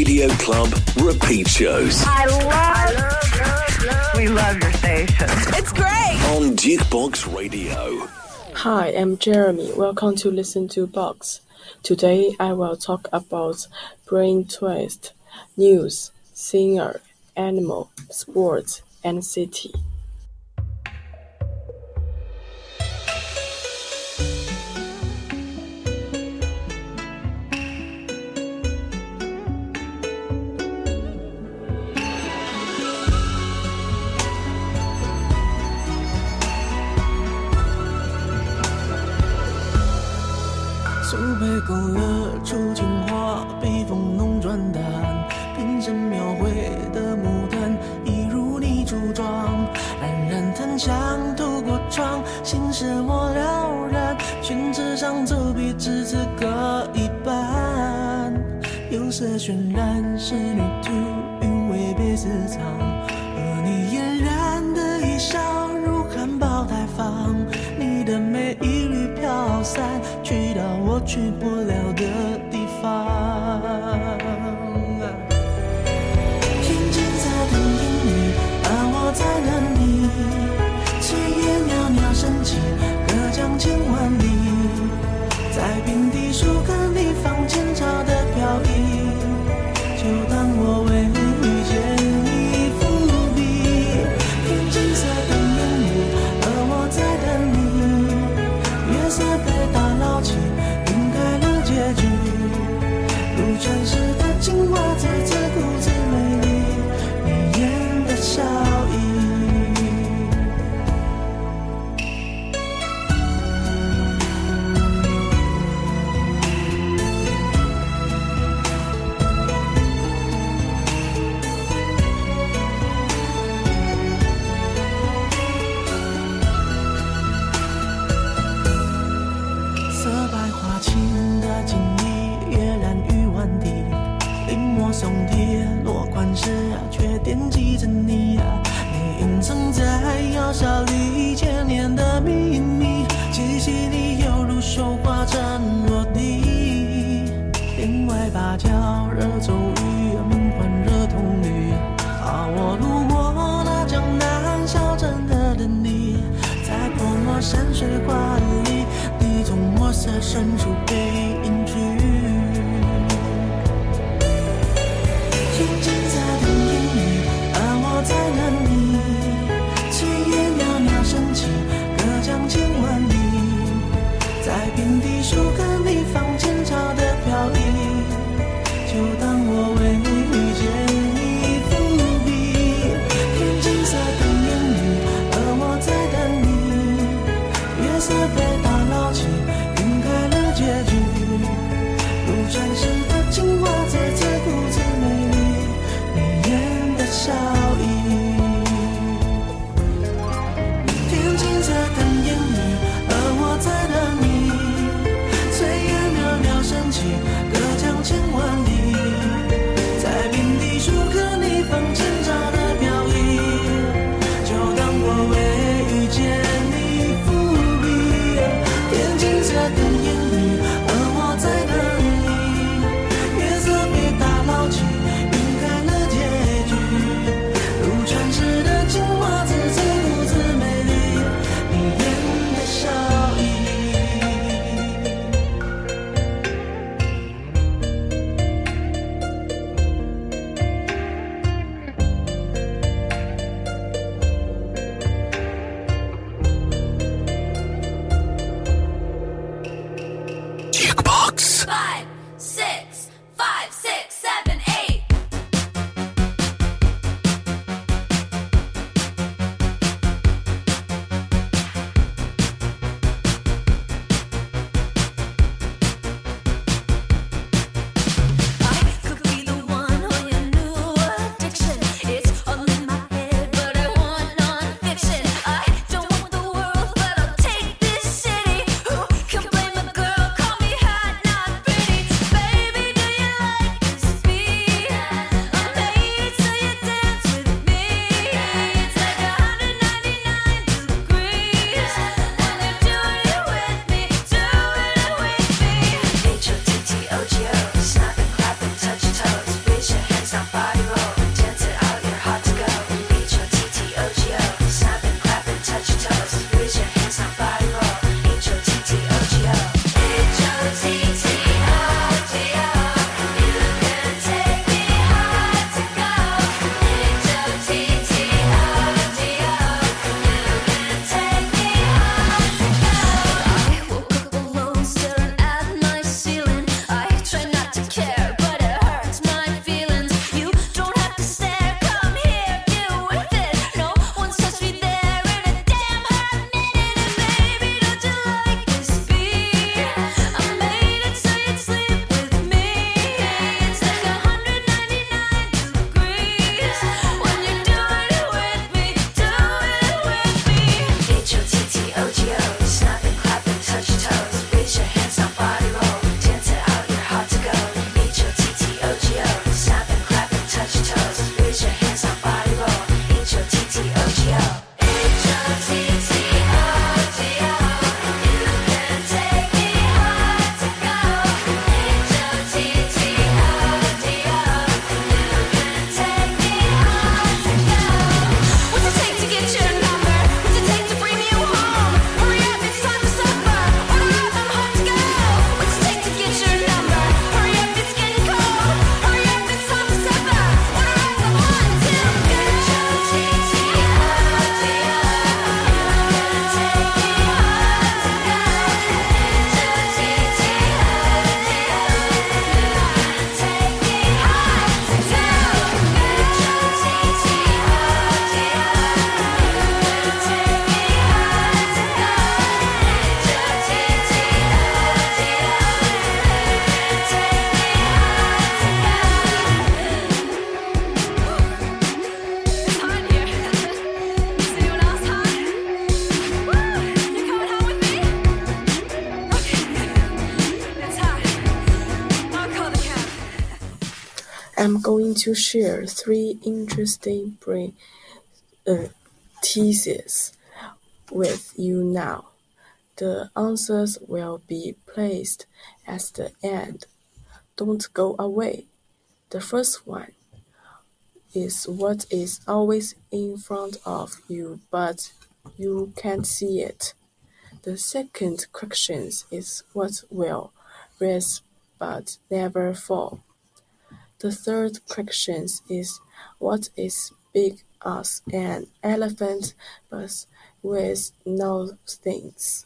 Radio Club repeat shows. We love your station. It's great! On Jukebox Radio. Hi, I'm Jeremy. Welcome to Listen to Box. Today I will talk about brain twist, news, singer, animal, sports, and city. 苏北勾勒出情话，笔锋浓转淡，平生描绘的牡丹，一如你梳妆，冉冉檀香透过窗，心事莫了然，宣纸上走笔至此各一半，有色渲染仕女图，韵味被私藏，而你嫣然的一笑如含苞待放，你的美一缕飘散，去到我去不了的地方。天金色的烟雨，而我在等你，炊烟袅袅升起，隔江千万里，在平地树根里放前朝的飘逸，就当我为遇见你伏笔。天金色的烟雨，而我在等你，月色被打捞起，晕开了结局，如传世的青蛙，自自顾自美丽，你眼的笑意。色白花青的锦衣，跃然于万地，临摹松铁落款时却惦记着你你隐藏在窑烧里千年的秘密，气息里犹如绣花针落地，帘外芭蕉惹骤雨，梦幻惹铜绿，我路过那江南小镇的等你，在泼墨山水画里，你从墨色深处被隐去。天金色的烟雨，而我在等你，炊烟袅袅升起，隔江千万里，在平地树根里放前朝的飘逸，就当我为遇见你伏笔。天金色的烟雨，而我在等你，月色被打捞起，晕开了结局，如传世的青蛙，自自顾自美丽，你眼的笑意。天金色的烟雨，而我在等你，炊烟袅袅升起，隔江千万里，在平地树根里放前朝的飘逸，就当我为遇见你伏笔。天金色的烟雨，而我在等你， I'm going to share 3 interesting brain teases with you now. The answers will be placed at the end. Don't go away. The first one is what is always in front of you, but you can't see it. The second question is what will rise but never fall. The third question is what is big as an elephant but with no stings.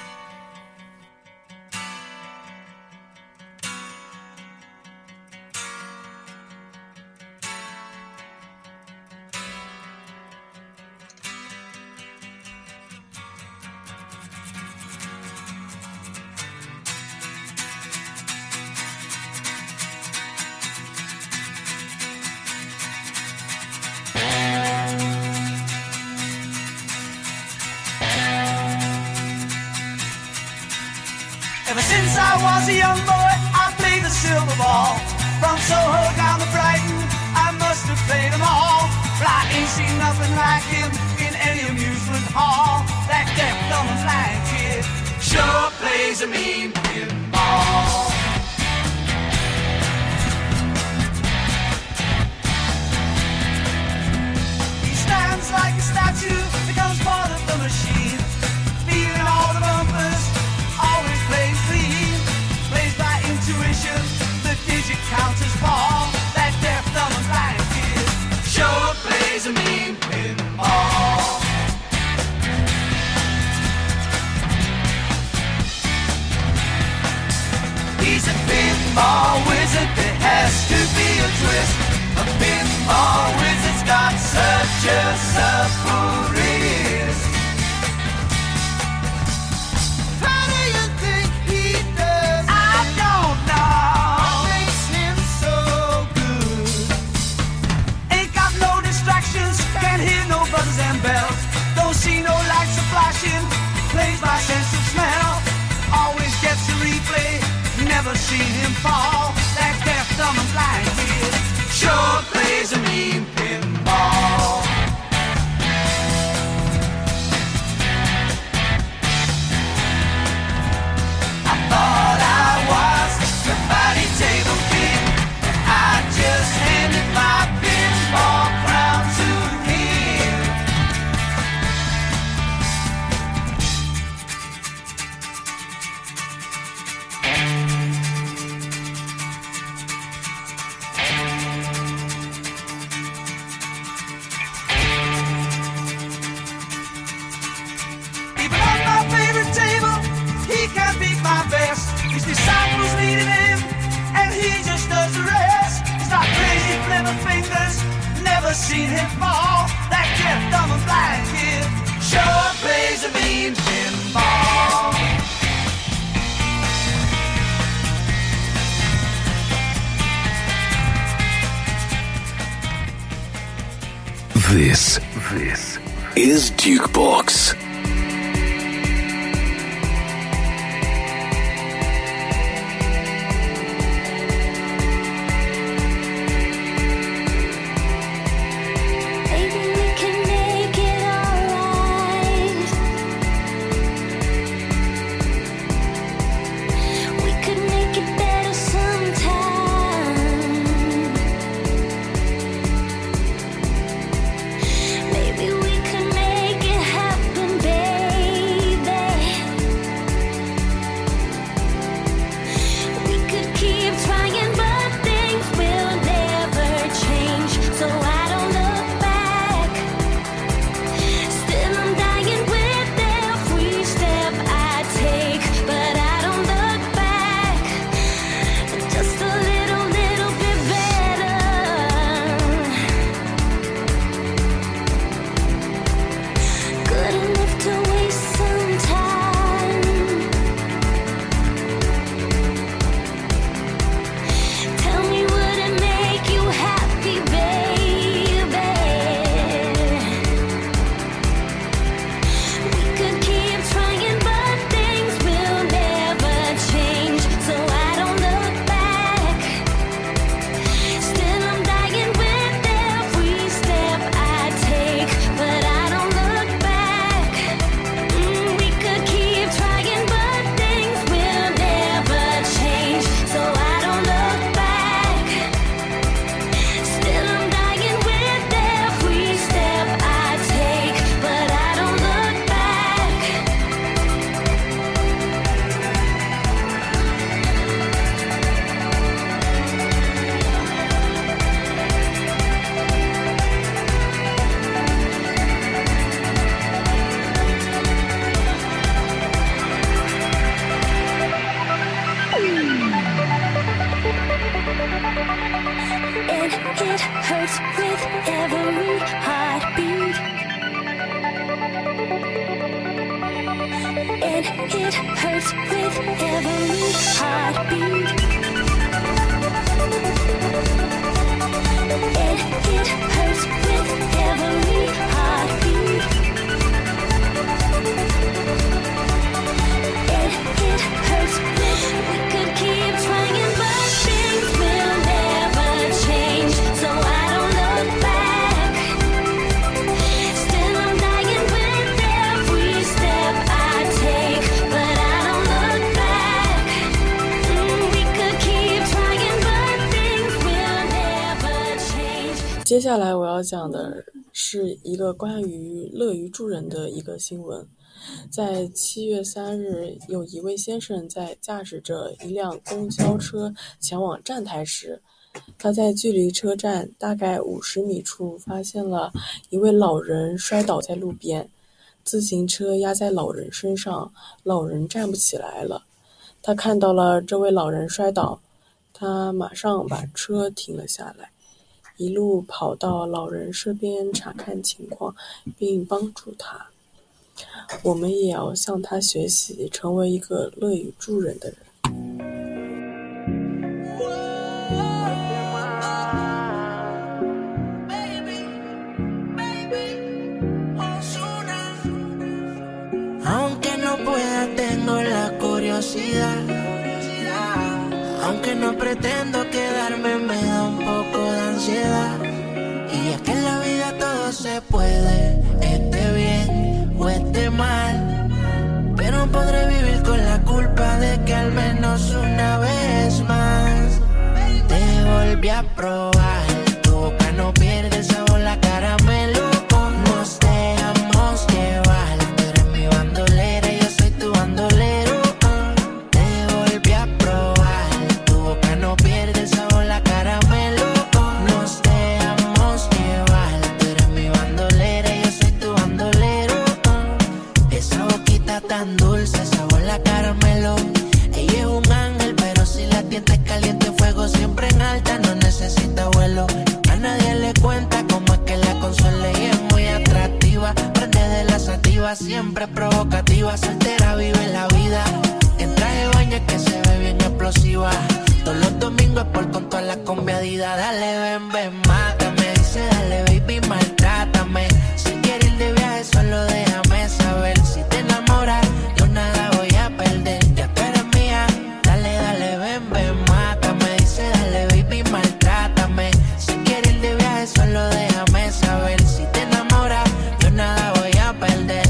Ever since I was a young boy, I played the silver ball. From Soho down to Brighton, I must have played them all. But I ain't seen nothing like him in any amusement hall. That deaf, dumb and blind kid sure plays a mean pinball. He stands like a statue, becomes part of the machine, feeling all the bumpers, always plays clean, plays by intuition, the digit counters fall. That deaf, dumb and blind kid sure plays a mean pinball. He's a pinball wizard, there has to be a twist. A pinball wizard's got such a supple wrist. How do you think he does? I don't know. What makes him so good? Ain't got no distractions, can't hear no buzzers and bells. Don't see no lights a flashing, plays by sense of smell. Always gets a replay, never seen him fall. That deaf, dumb and blind kid sure plays a mean pinball. I thought I was the body table king, and I just handed my pinball crown to him. Even on my favorite table, he can't beat my best. His disciples needed him, and he just does the rest. He's got crazy flipper fingers, never seen him fall. That deaf, dumb and blind kid sure plays a mean pinball. This is Dukebox. Maybe we can make it alright. We could make it better sometime. Maybe we could make it happen it hurts with every heartbeat. And it hurts with every heartbeat. And it hurts with every heartbeat. And it hurts with. We could keep trying, but things will never change. So I don't look back. Still I'm dying with every step I take, but I don't look back. We could keep trying, but things will never change. 接下来我要讲的是一个关于乐于助人的一个新闻。在7月3日，有一位先生在驾驶着一辆公交车前往站台时，他在距离车站大概50米处发现了一位老人摔倒在路边，自行车压在老人身上，老人站不起来了。他看到了这位老人摔倒，他马上把车停了下来，一路跑到老人身边查看情况，并帮助他。我们也要向他学习，成为一个乐于助人的人。 Aunque no pueda, tengo la curiosidad. Aunque no pretendo quedarme, me da un poco de ansiedad. Y es que en la vida todo se puede, esté bien o esté mal. Pero podré vivir con la culpa de que al menos una vez más te volví a probar. Tu boca no pierde el sabor, la caramelo. Nos dejamos llevar. Tú eres mi bandolera, yo soy tu bandolero. Te volví a probar. Tu boca no pierde el sabor, la caramelo. Nos dejamos llevar. Tú eres mi bandolera, yo soy tu bandolero. Esa boquita tan dulce, sabor la caramelo. Ella es un ángel, pero si la tienta es caliente, fuego siempre en alta, no necesita vuelo. A nadie le cuenta cómo es que la consuela y es muy atractiva. Prende de la sativa, siempre provocativa, soltera vive la vida. En traje de baño es que se ve bien explosiva. Todos los domingos es por con todas las combiadidas. Dale, ven, ven, mátame. Dice, dale, baby, maltrátame. Si quieres ir de viaje, solo déjame saber. Si te enamoras, yo nada voy a perder. Ya tú eres mía. Dale, dale, ven, ven, mátame. Dice, dale, baby, maltrátame. Si quieres ir de viaje, solo déjame saber. Si te enamoras, yo nada voy a perder.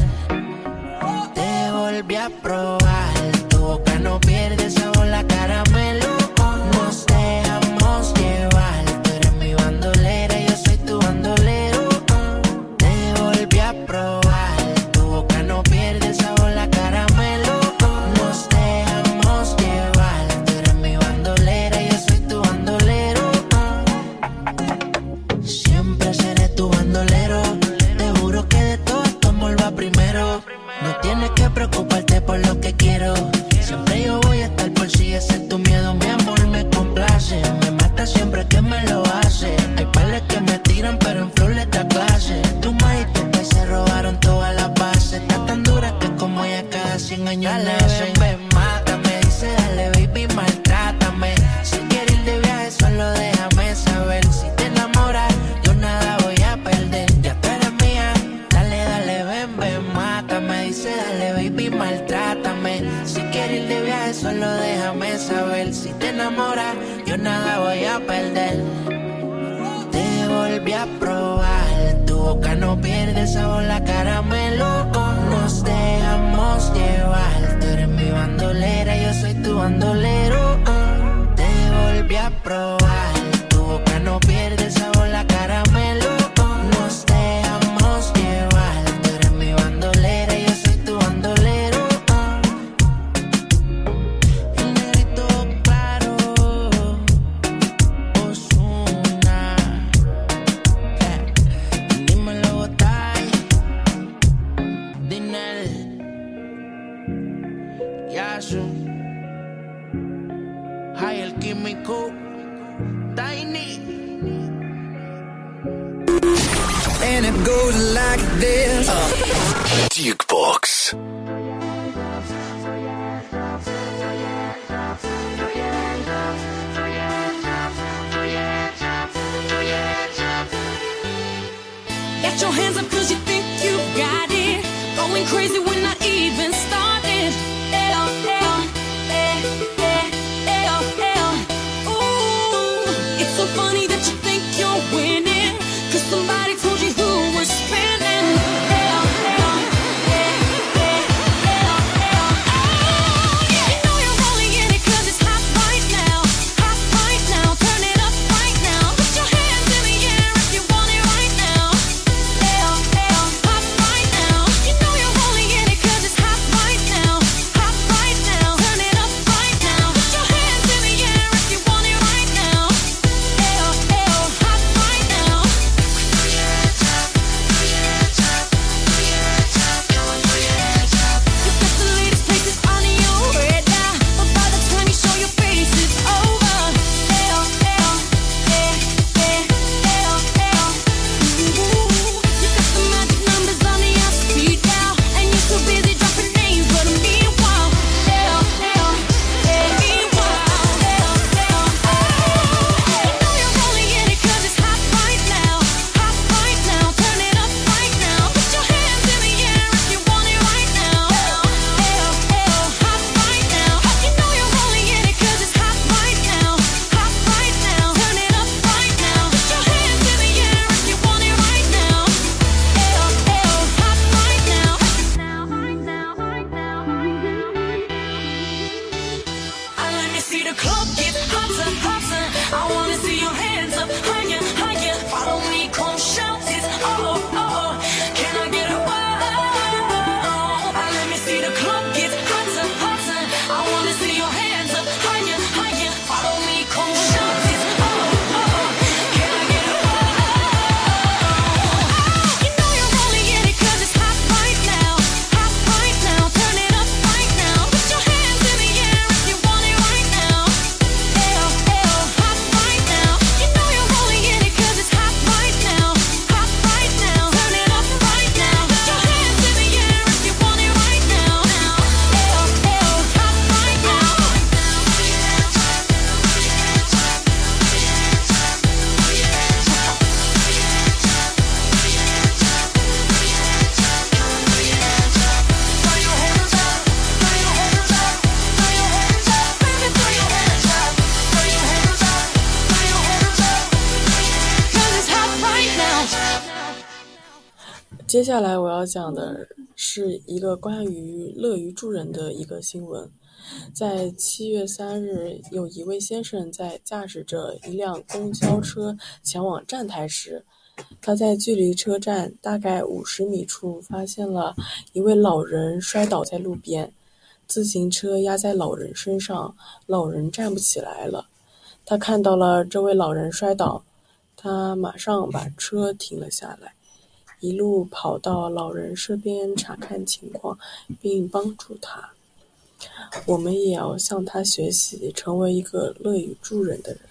Te volví a probar. Tu boca no pierde el sabor, la caramelo. Nos dejamos llevar. Tú eres mi bandolera, yo soy tu bandolero. Te volví a probar. Tu boca no pierde el sabor, la caramelo. Nos dejamos llevar. Tú eres mi bandolera, yo soy tu bandolero. Siempre seré tu bandolero. Te juro que de todo esto amor va primero. No tienes que preocuparte por lo que quiero. Siempre yo voy a estar por si ese es tu miedo. Mi amor me complace. Me mata siempre que me lo hace. Hay pales que me tiran pero en flor les da clase. Tu maíz y tu país se robaron todas las bases. Está tan dura que como ella cada 100 años nace. Ven, ven, mátame. Dice dale baby, maltrátame. Si quieres ir de viaje solo déjame saber. Si te enamoras yo nada voy a perder. Ya tú eres mía. Dale, dale, ven, ven, mátame. Dice dale baby, maltrátame. Si quieres ir de viaje solo déjame saber. Si te enamoras yo nada voy a perder. Te volví a probar. Tu boca no pierde el sabor, la caramelo. Nos dejamos llevar. Tú eres mi bandolera, yo soy tu bandolero. Te volví a probar. Tu boca no pierde el sabor, la caramelo. Nos dejamos llevar. Tú eres mi bandolera, yo soy tu bandolero. El negrito claro, Ozuna. Dímelo, Botay, Dinel, Yasu, Hay el Químico, Tiny. and it goes like this. Jukebox. Get your hands up cause you think you got it. Going crazy when I even started. Ooh, it's so funny that you think you're winning, cause somebody told you who was spinning. You know you're rolling in it cause it's hot right now. Hot right now, turn it up right now. Put your hands in the air if you want it right now. Hot right now. You know you're rolling in it cause it's hot right now. Hot right now, turn it up right now. Put your hands in the air if you want it right now. Hot right now. You got the latest places on your radar, but by the time you show your face, it's over. You got the magic numbers on your speed dial, and you're so busy dropping names, but meanwhile, you know you're rolling in it 'cause it's hot right now. Hot right now, turn it up right now. Put your hands in the air if you want it right now. Hot right now. You know you're rolling in it 'cause it's hot right now. Hot right now, turn it up right now. Put your hands in the air if you want it right now. Hot right now. Let me see the club get hotter, hotter. I wanna see your hands up higher, higher. Follow me, come shout it. Oh, oh, can I get a wow? Let me see the club get hotter, hotter. I wanna see your hands up higher, higher. Follow me, come shout it. Oh, oh, can I get a wow? You know you're rolling in it 'cause it's hot right now. Hot right now, turn it up right now. Put your hands in the air if you want it right now. Hot right now. You know you're rolling in it 'cause it's hot right now. Hot right now, turn it up right now. Put your hands in the air if you want it right now. Hot right now. Throw your hands up, throw your hands up, throw your hands up, baby, throw your hands up, throw your hands up, throw your hands up, 'cause it's hot right now. 接下来我要讲的是一个关于乐于助人的一个新闻。在7月3日，有一位先生在驾驶着一辆公交车前往站台时，他在距离车站大概50米处发现了一位老人摔倒在路边，自行车压在老人身上，老人站不起来了。他看到了这位老人摔倒，他马上把车停了下来，一路跑到老人身边查看情况，并帮助他。我们也要向他学习，成为一个乐于助人的人。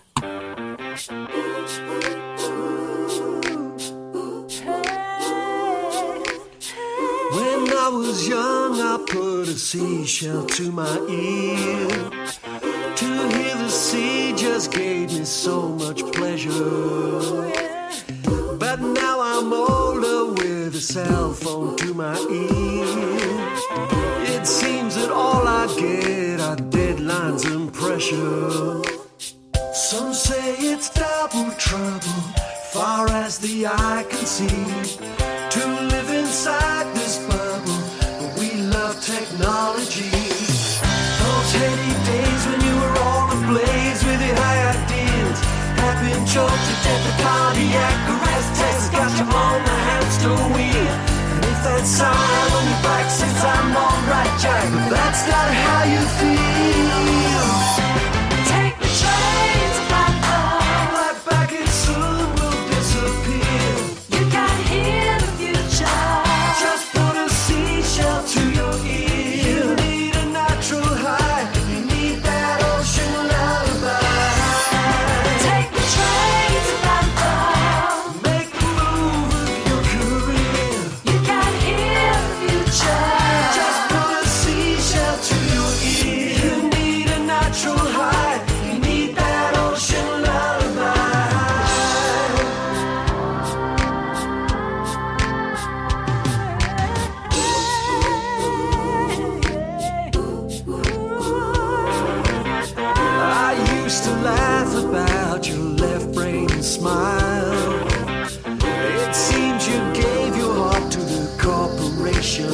When I was young, I put a seashell to my ear. To hear the sea just gave me so much pleasure. But now I'm older with a cell phone to my ear. It seems that all I get are deadlines and pressure. Some say it's double trouble, far as the eye can see. To live inside this bubble, but we love technology. Those heady days when you were all ablaze with your high ideas, have been choked to death, the cardiac arrest test got you on the hamster wheel. And if that sign on your back says I'm alright, Jack, but that's not how you feel. Take the train to Blackpool. Right back it soon will disappear. You got here the future. Just put a seashell to your ear. You need a natural high. You need that ocean lullaby. Take the train to Blackpool. Make the move of your lies about your left brain smile. It seems you gave your heart to the corporation.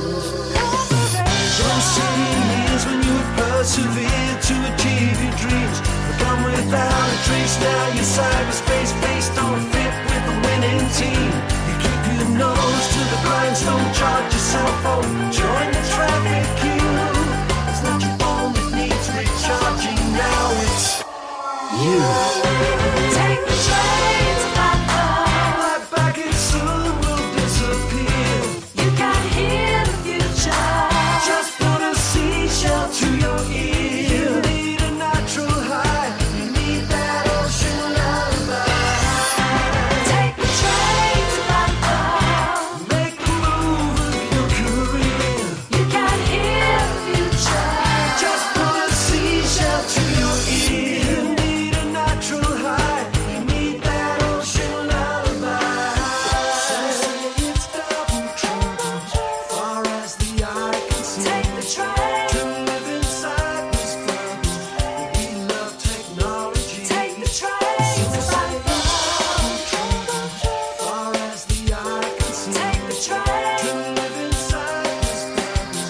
Those 7 years when you persevered to achieve your dreams have gone without a trace. Now your cyberspace based on fit with the winning team. You keep your nose to the grindstone, charge your cell phone, join the traffic queue. It's not your phone that needs recharging, now it's you. Take the train to Blackpool. Right back and soon will disappear. You can hear the future. Just put a seashell to your ear. You need a natural high. You need that ocean lullaby. Take the train to Blackpool. Make the move of your career. You can hear the future. Just put a seashell to your ear. You need a natural high. You need that ocean lullaby. Say it's double trouble, far as the eye can see. Take the train. To live inside this bubble, we love technology. Take the train to Blackpool. Far as the eye can see. Take the train. To live inside this bubble,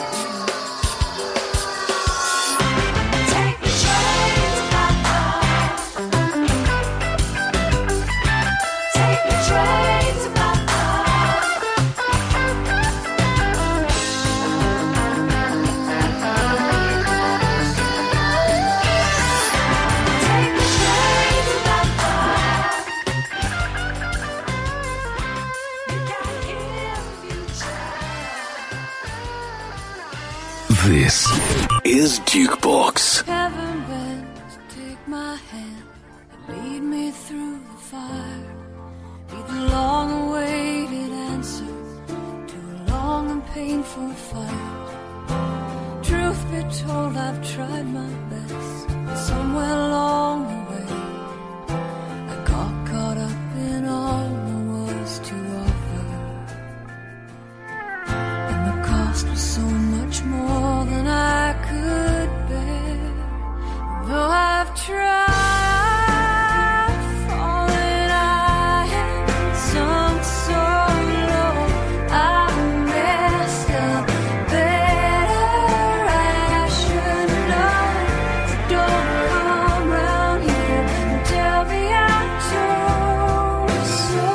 Take the train to Blackpool. Take the train to Blackpool. Take the train to Blackpool. You can hear the future. This is Jukebox. Heaven bent to take my hand and lead me through the fire. Be the long-awaited answer to a long and painful fight. Truth be told, I've tried my best, but somewhere along the way, I got caught up in all there was to offer. And the cost was so much more than I could bear. Though I've tried, fallen I have sunk so low. I messed up better. I should know. So don't come round here and tell me I told you so.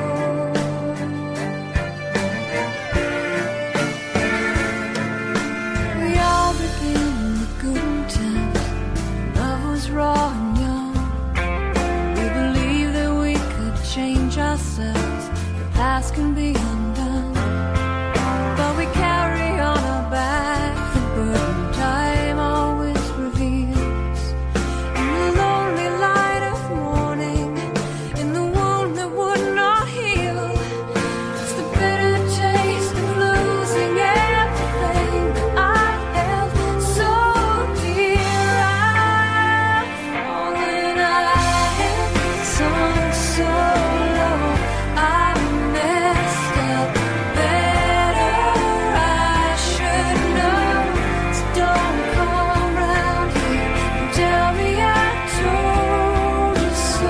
We all begin with good intent. Love was raw and young. We believed that we could change ourselves. The past can be undone. But we carry on our back the burden time always reveals. In the lonely light of morning, in the wound that would not heal. It's the bitter taste of losing everything I held so dear. I've fallen, I have sunk so low. I messed up better. I should know. So don't come round here and tell me I told you so.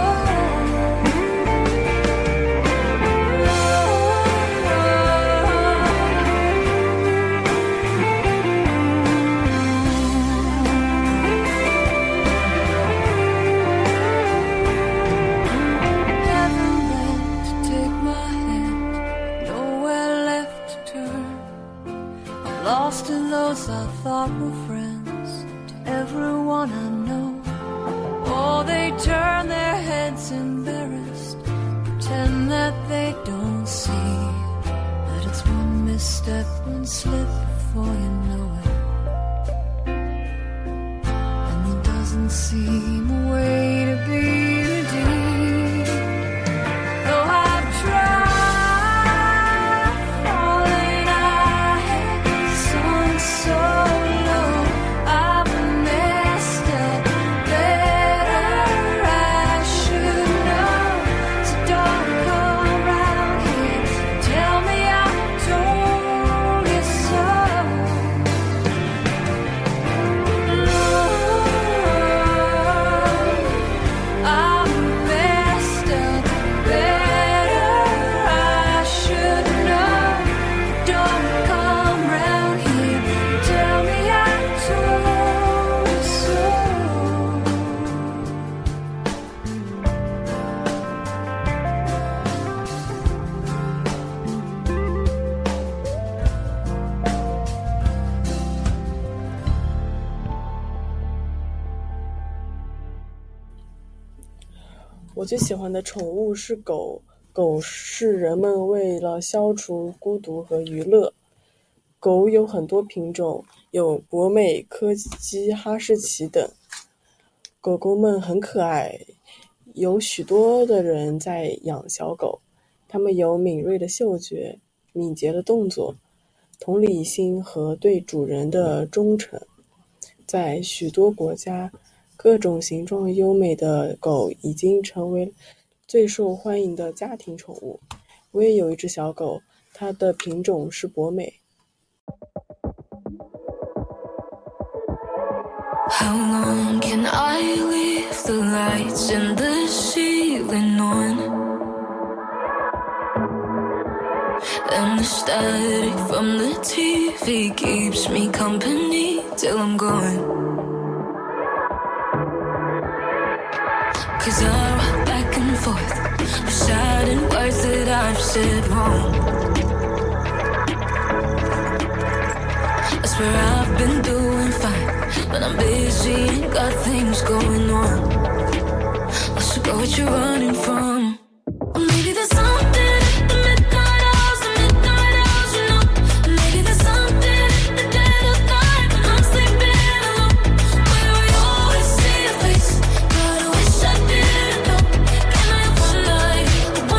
Heaven bent to take my hand, nowhere left to turn. I'm lost to those I thought were friends, to everyone I know. Oh, they turn their heads embarrassed, pretend that they don't see that it's one misstep, one slip before you know it. And there doesn't seem a way to be redeemed. Though I've tried, fallen I have sunk so low. I've messed up better. I should know. So don't come round here and tell me I told you so. 我最喜欢的宠物是狗，狗是人们为了消除孤独和娱乐。狗有很多品种，有博美、柯基、哈士奇等。狗狗们很可爱，有许多的人在养小狗，它们有敏锐的嗅觉、敏捷的动作、同理心和对主人的忠诚。在许多国家，各种形状优美的狗已经成为最受欢迎的家庭宠物。我也有一只小狗，它的品种是博美。 How long can I leave the lights in the ceiling on? And the static from the TV keeps me company till I'm gone. 'Cause I rock back and forth, reciting words that I've said wrong. I swear I've been doing fine, but I'm busy and got things going on. So go what you're running from. Or maybe there's something at the midnight hours, you know. Maybe there's something at the dead of night when I'm sleeping alone, where we always see your face. God, I wish I didn't know. Can I have one night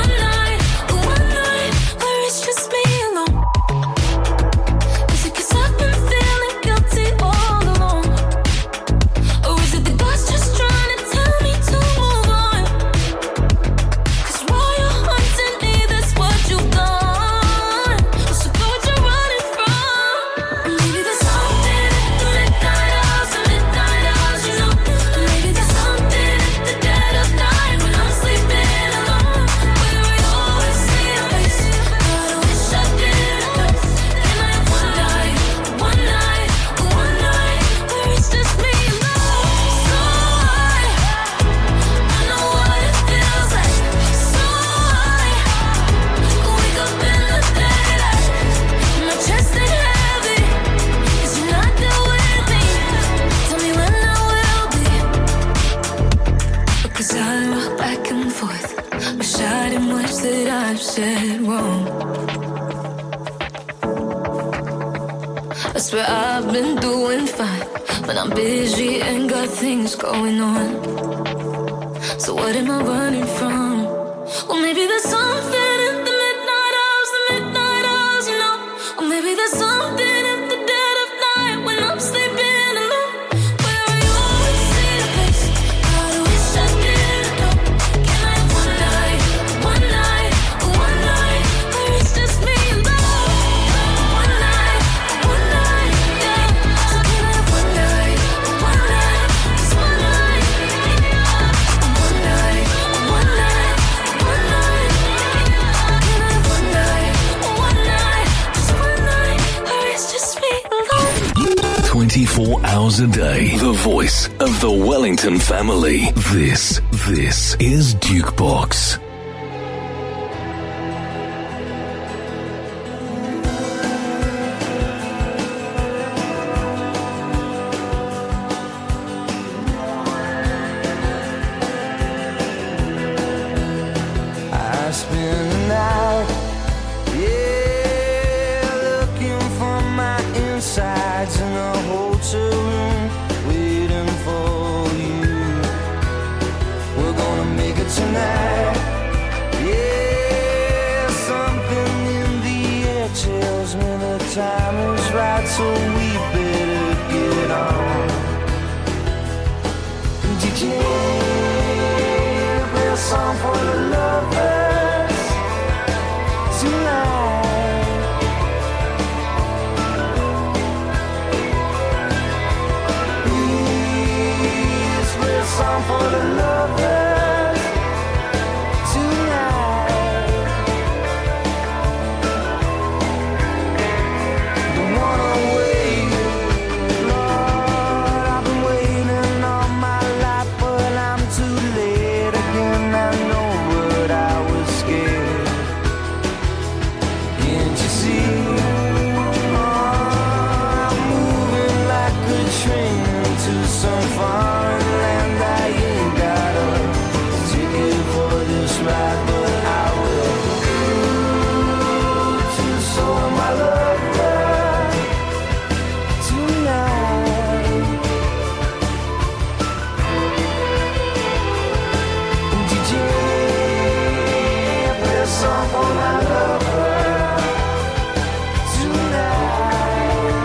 where it's just me alone? Is it 'cause I've been feeling guilty all along? Or is it the gods just trying to tell me to move on? 'Cause while you're haunting me, that's what you've done. So go what you're running from. Maybe there's something at the midnight hours, you know. Maybe there's something at the dead of night when I'm sleeping alone, where we always see your face. God, I wish I didn't know. Can I have one night where it's just me alone? So I know what it feels like. So I wake up in the daylight, my chest ain't heavy, 'cause you're not there with me. Tell me when I will be, because I rock back and forth, reciting words that I've said wrong. I swear I've been doing fine, but I'm busy and got things going on. So what am I running from? Well, maybe there's something in the midnight hours, you know. Or maybe there's something in the dead of night when I'm sleeping alone, where we always see your face. God, I wish I didn't know. Can I have one night where it's just me alone? One night, yeah. So can I have one night, just one night? One night, can I have one night, just one night, where it's just me alone? 24 hours a day. The voice of the Wellington family. This is Dukebox. I spend the night, yeah, looking for my insides in a hotel room, waiting for you. We're gonna make it tonight, yeah, something in the air tells me the time is right, so we better get on. DJ, play a song for the lovers tonight. Please play a song for the lovers tonight. Don't wanna wait, Lord, I've been waiting all my life, but I'm too late again. I know what I was for my lover tonight.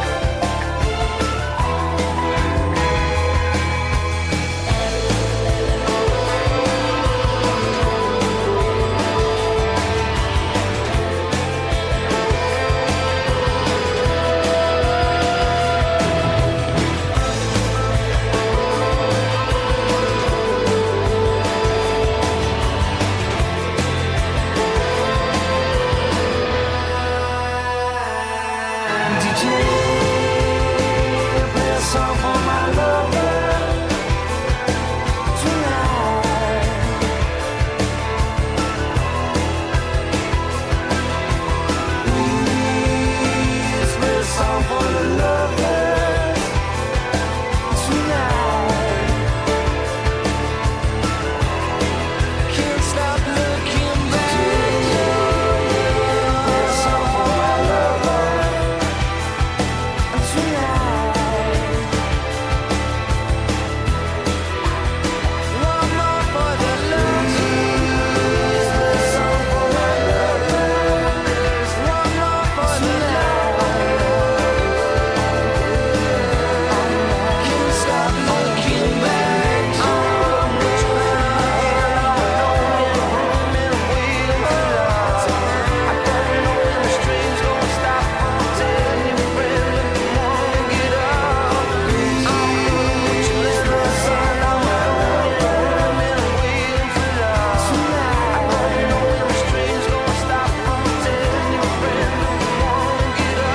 DJ, play a song for my lover tonight. Please play a song for the lovers tonight. Can't stop looking back. Play a song for my lover tonight. One more for the lovers. Play a song for my lovers. One more for the lovers. Can't stop looking back. I'm waiting for love. I don't know when the stream's gonna stop. I'm telling your friend that you won't get up. I'm gonna put you in the sun. I'm waiting for love. I don't know when the stream's gonna stop. I'm telling your friend that you won't get up.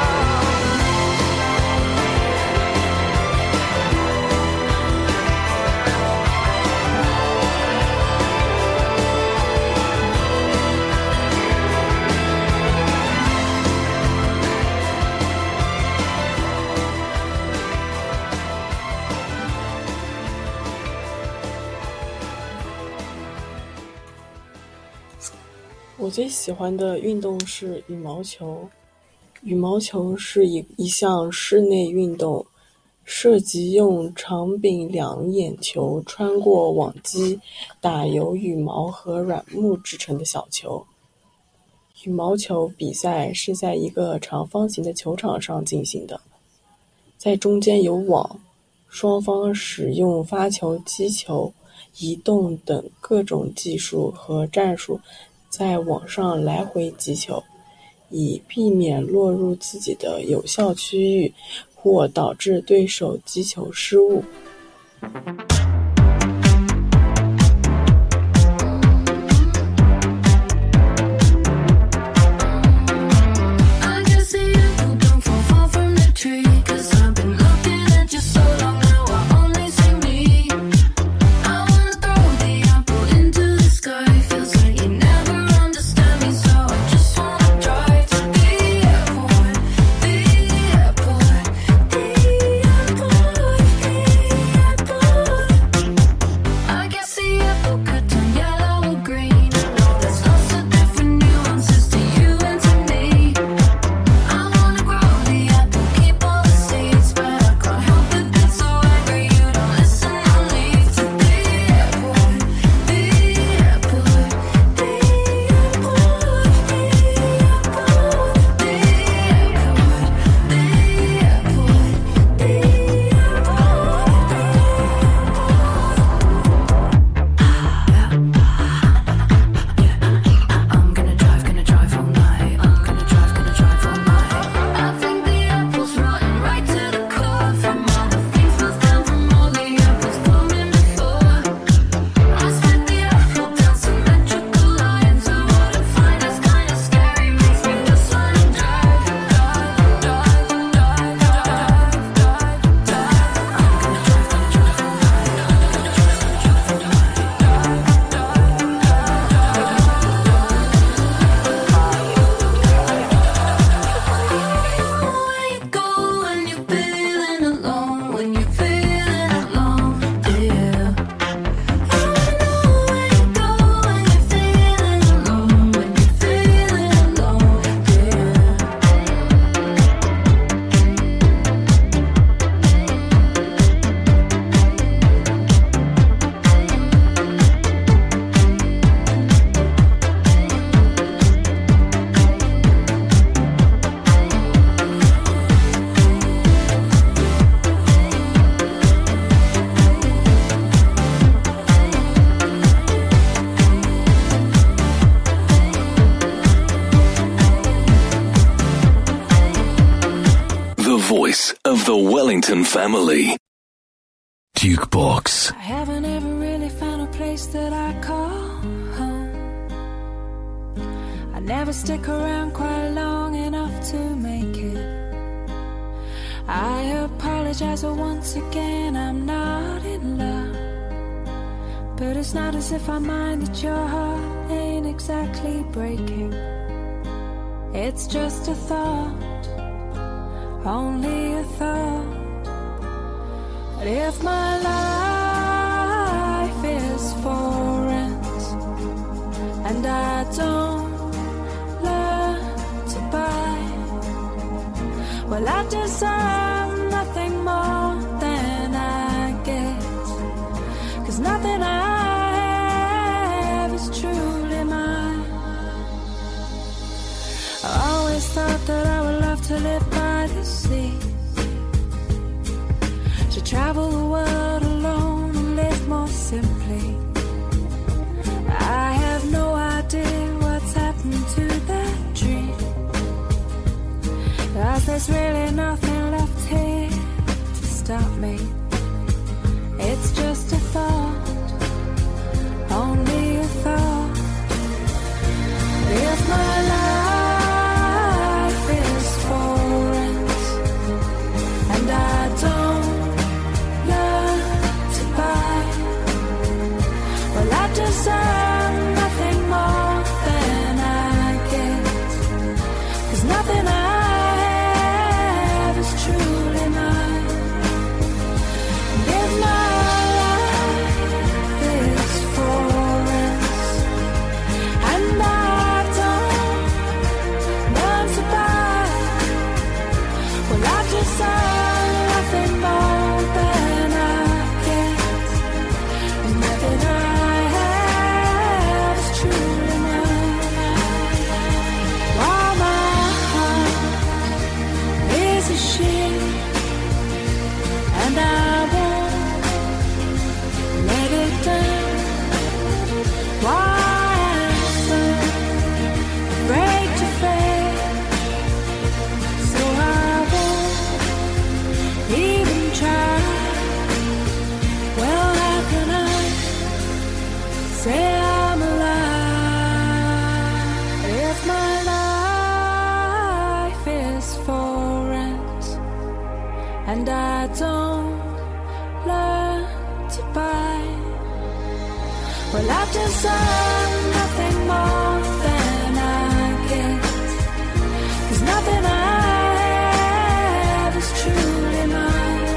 我最喜欢的运动是羽毛球。羽毛球是一项室内运动，涉及用长柄两眼球穿过网机，打由羽毛和软木制成的小球。羽毛球比赛是在一个长方形的球场上进行的，在中间有网，双方使用发球、击球、移动等各种技术和战术在网上来回击球，以避免落入自己的有效区域或导致对手击球失误。 I can see you don't fall far from the tree, 'cause I've been looking at you so long now I only see me. I wanna throw the apple into the sky, feels like you never understand me, so I just wanna drive to the airport, the airport, the airport, the airport. voice of the Wellington family. Jukebox. I haven't ever really found a place that I call home. I never stick around quite long enough to make it. I apologize once again, I'm not in love. But it's not as if I mind that your heart ain't exactly breaking. It's just a thought, only a thought. But if my life is for rent and I don't learn to buy, well, I deserve nothing more than I get. 'Cause nothing I have is truly mine. I always thought that I would love to live by the sea, to travel the world alone and live more simply. I have no idea what's happened to that dream, 'cause there's really nothing left here to stop me. It's just a thought, only a thought. If my life is for rent and I don't learn to buy, well, I deserve nothing more than I get. 'Cause nothing I have is truly mine. If my life is for rent and I don't learn to buy, well, I deserve nothing more than I get. Nothing I have is truly mine. While my heart is a ship and I won't let it down. Why I'm so afraid to fail, so I won't even try. Well, how can I say I'm alive if my life is for rent and I don't learn to buy? Well, I deserve nothing more than I get. 'Cause nothing I have is truly mine.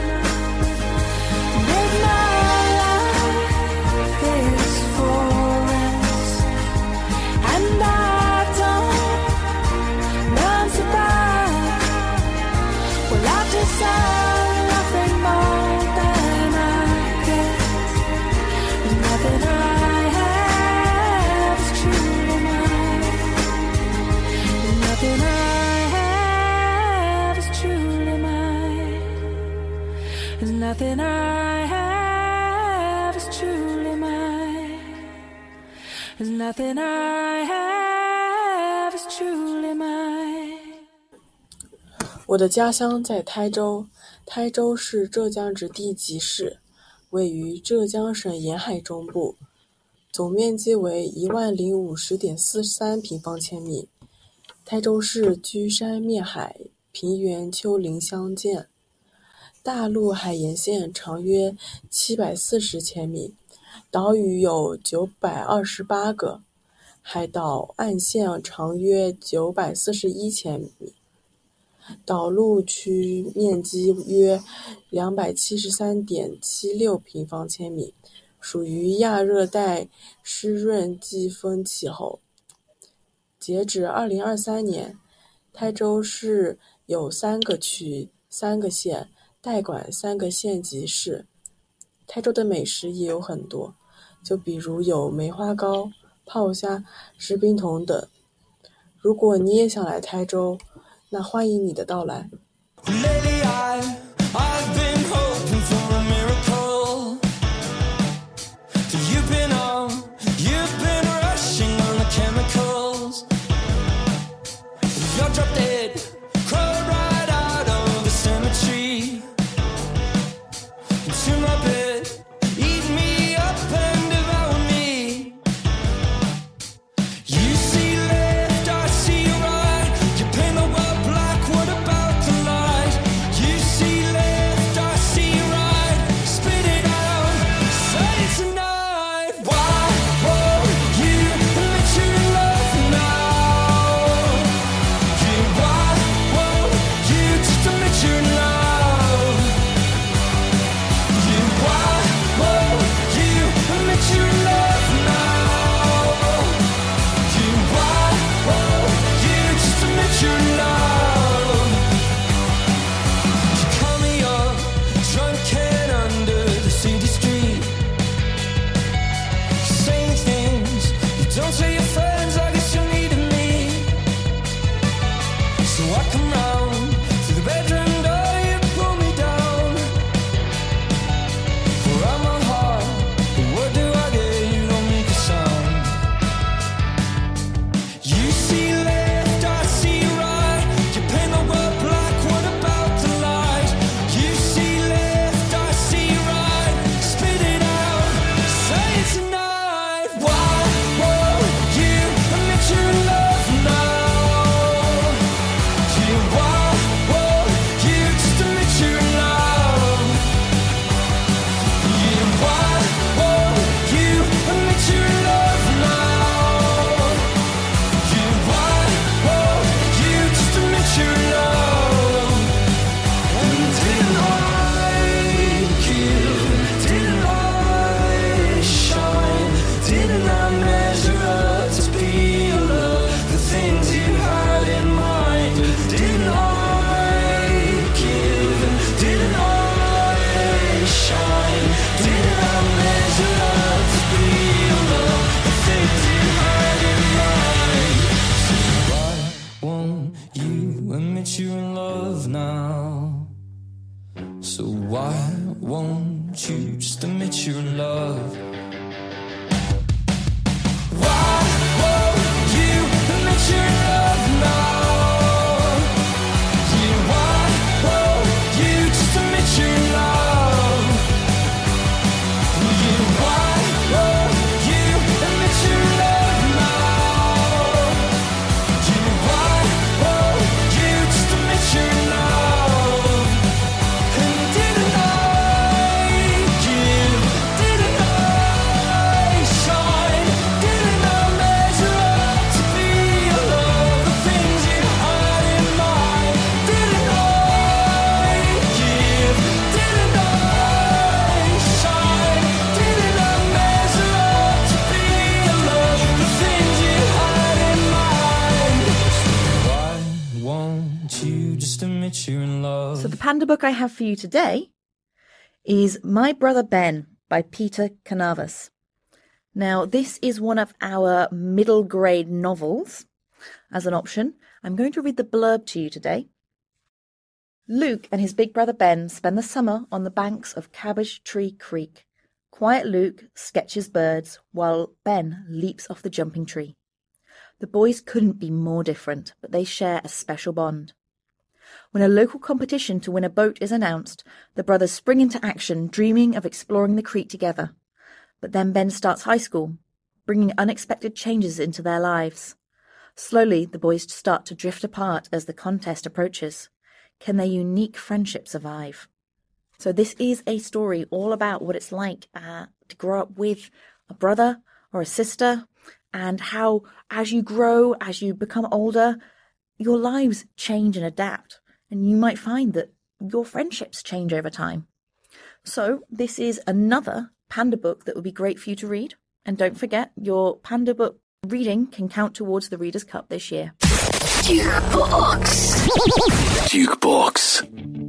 If my life is for rent and I don't learn to buy, well, I deserve nothing more than I get. Nothing I have is truly mine. Nothing I have is truly mine. There's nothing I have is truly mine. There's nothing I have is truly mine. 我的家乡在台州，台州是浙江之地级市，位于浙江省沿海中部，总面积为10050.43平方千米。台州市居山面海，平原丘陵相间，大陆海沿线长约740千米，岛屿有928个，海岛岸线长约941千米。岛陆区面积约273.76平方千米，属于亚热带湿润季风气候。截止2023年，台州市有3个区、3个县，代管3个县级市。台州的美食也有很多，就比如有梅花糕、泡虾、石冰桶等。如果你也想来台州，那欢迎你的到来。 Lately I've been hoping for a miracle. So you've been rushing on the chemicals. You're drop dead, crawled right out of the cemetery. panda book I have for you today is My Brother Ben by Peter Canavas. Now, this is one of our middle grade novels. As an option, I'm going to read the blurb to you today. Luke and his big brother Ben spend the summer on the banks of Cabbage Tree Creek. Quiet Luke sketches birds while Ben leaps off the jumping tree. The boys couldn't be more different, but they share a special bond. When a local competition to win a boat is announced, the brothers spring into action, dreaming of exploring the creek together. But then Ben starts high school, bringing unexpected changes into their lives. Slowly, the boys start to drift apart as the contest approaches. Can their unique friendship survive? So this is a story all about what it's like to grow up with a brother or a sister, and how, as you grow, as you become older, your lives change and adapt. And you might find that your friendships change over time. So this is another panda book that would be great for you to read. And don't forget, your panda book reading can count towards the Reader's Cup this year. Jukebox. Jukebox.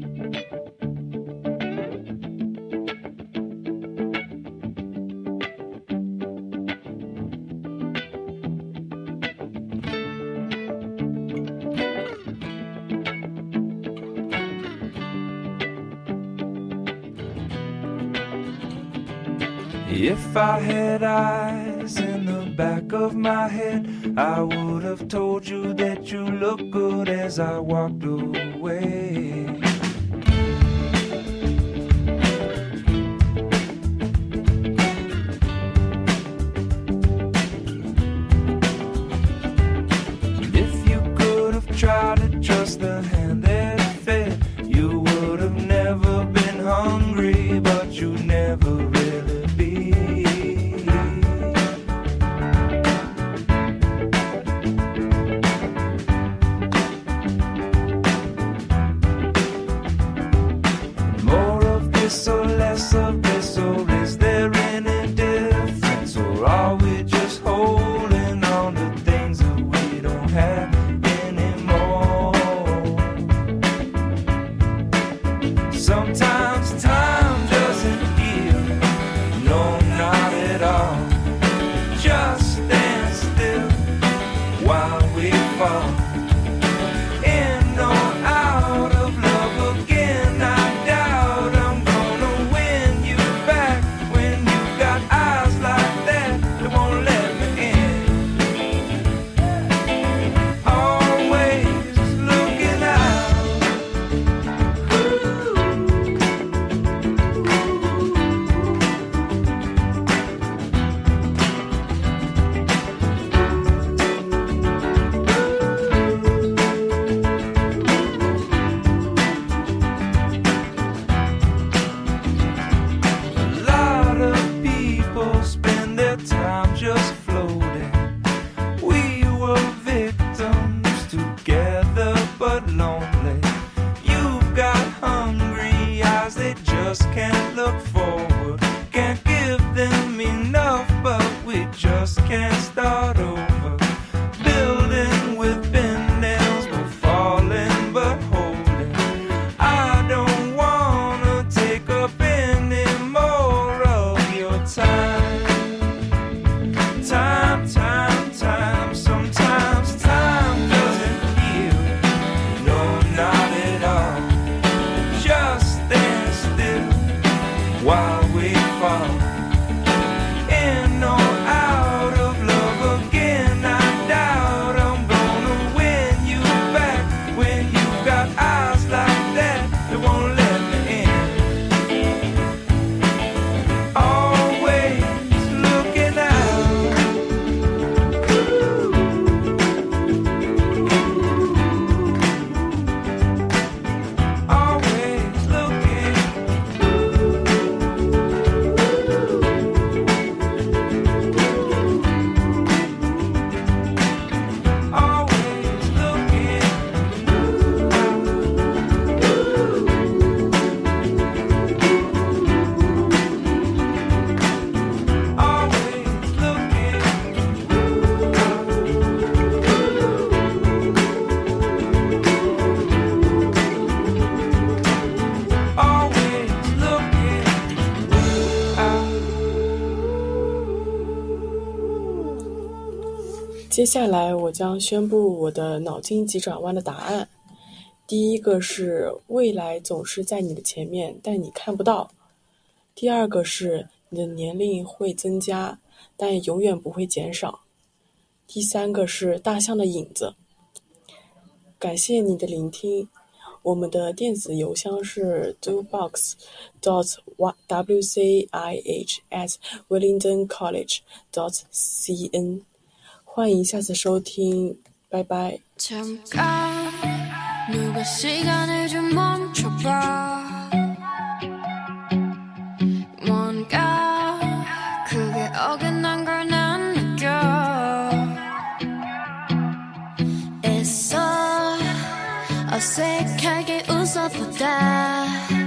If I had eyes in the back of my head, I would have told you that you look good as I walked away. If you could have tried to trust the hand that fed, you would have never been hungry, but you never really be. More of this or less of this, or is there any difference? Or are we just holding on to things that we don't have anymore? Sometimes time doesn't heal, no, not at all. Just stand still while we fall in or out of love again. I doubt I'm gonna win you back when you got eyes like that that won't let me in. Always looking out. A lot of people spend their time just floating. We were victims together but lonely. You've got hungry eyes, they just can't look forward. Can't give them enough, but we just can't start over. Building with bent nails, we're falling but holding. I don't wanna take up any more of your time. Time, time, time. Sometimes time doesn't heal, no, not at all. Just stand still while we fall in or out of 接下来我将宣布我的脑筋急转弯的答案。第一个是未来总是在你的前面，但你看不到。第二个是你的年龄会增加，但永远不会减少。第三个是大象的影子。感谢你的聆听。我们的电子邮箱是 dubox.wich@wellingtoncollege.cn。欢迎下次收听，拜拜。 잠깐 누가 시간을 좀 멈춰봐 뭔가 그게 어긋난 걸 난 느껴 애써 어색하게 웃어보다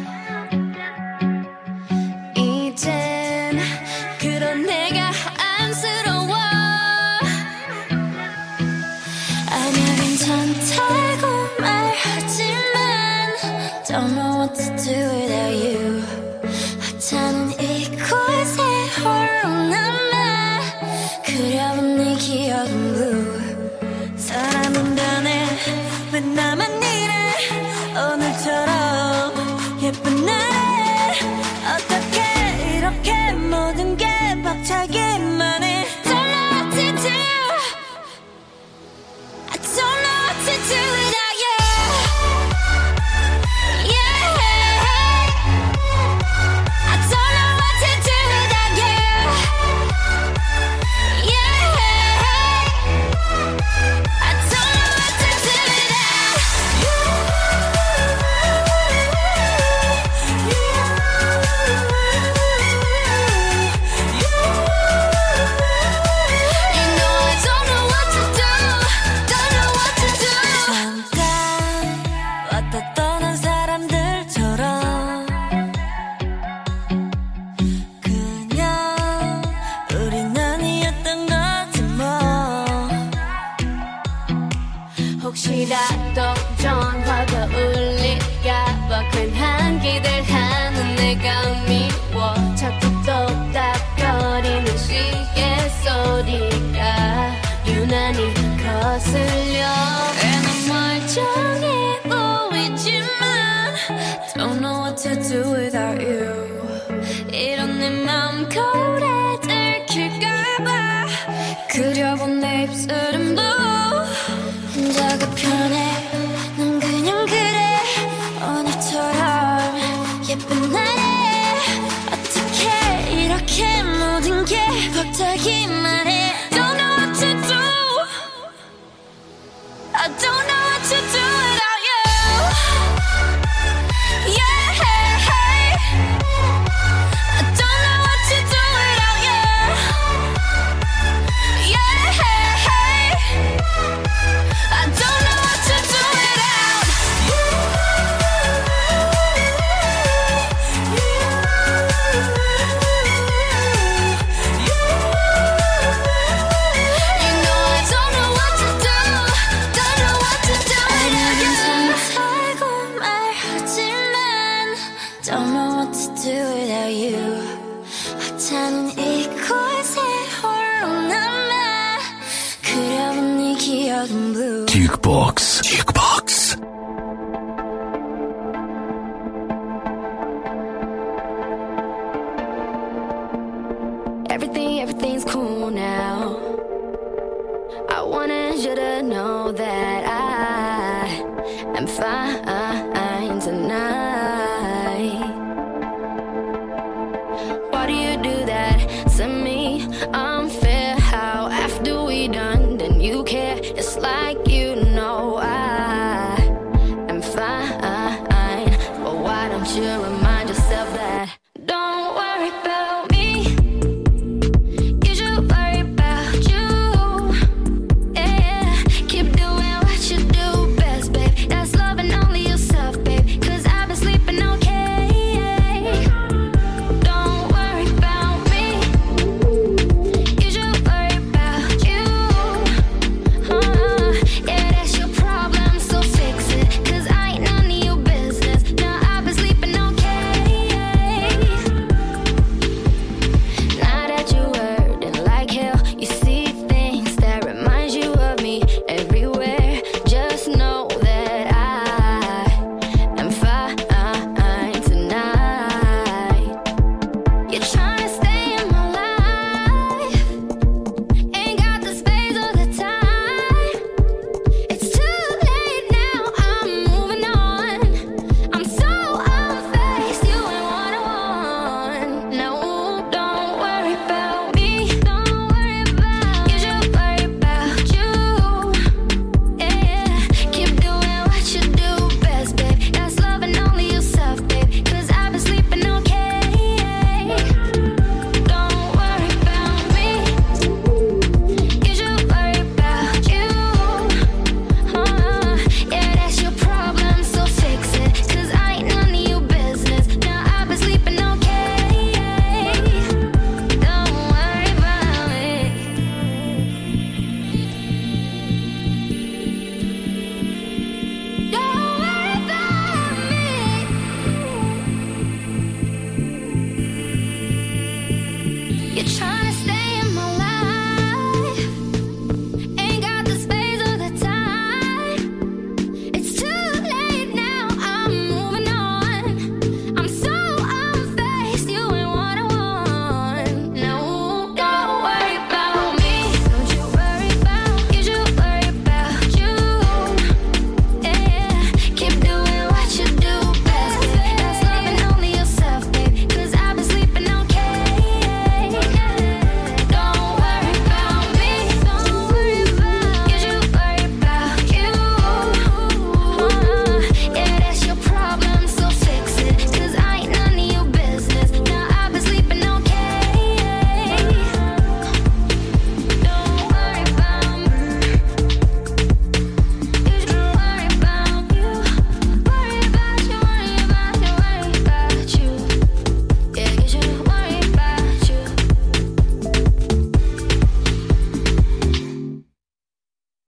이젠 그런 내가 안쓰러워 아니야 괜찮다고 말하지만 Don't know what to do without you 하찮은 이곳에 홀로 남아 그려본 네 기억은 blue 사람은 변해 왜 나만 이래 오늘처럼 예쁜 날에 어떻게 이렇게 모든 게 벅차기만 해 Don't know what to do I don't know what to do without you Yeah I don't know what to do without you Yeah I don't know what to do without you You know I don't know what to do Don't know what to do 잠깐 왔다 떠난 사람들처럼 그냥 우린 아니었던 거지 뭐 혹시라도 전화가 울릴까봐 괜한 기대하는 내가 미워 자꾸 똑딱거리는 시계 소리가 유난히 거슬려 난 멀쩡해 보이지만 Don't know what to do without you 이런 내 맘 거울에 들킬까봐 그려본 내 입술은 blue 혼자가 편해 난 그냥 그래 오늘처럼 예쁜 날에 어떻게 이렇게 모든 게 벅차기만 해 Don't know what to do I don't know what to do without you Yeah I don't know what to do without you Yeah I don't know what to do without you You know I don't know what to do Don't know what to do 아니야 괜찮다고 말하지만 Don't know what to do without you 하찮은 이곳에 홀로 남아 그려본 네 기억은 blue Jukebox. Everything's cool now I wanted you to know that I am fine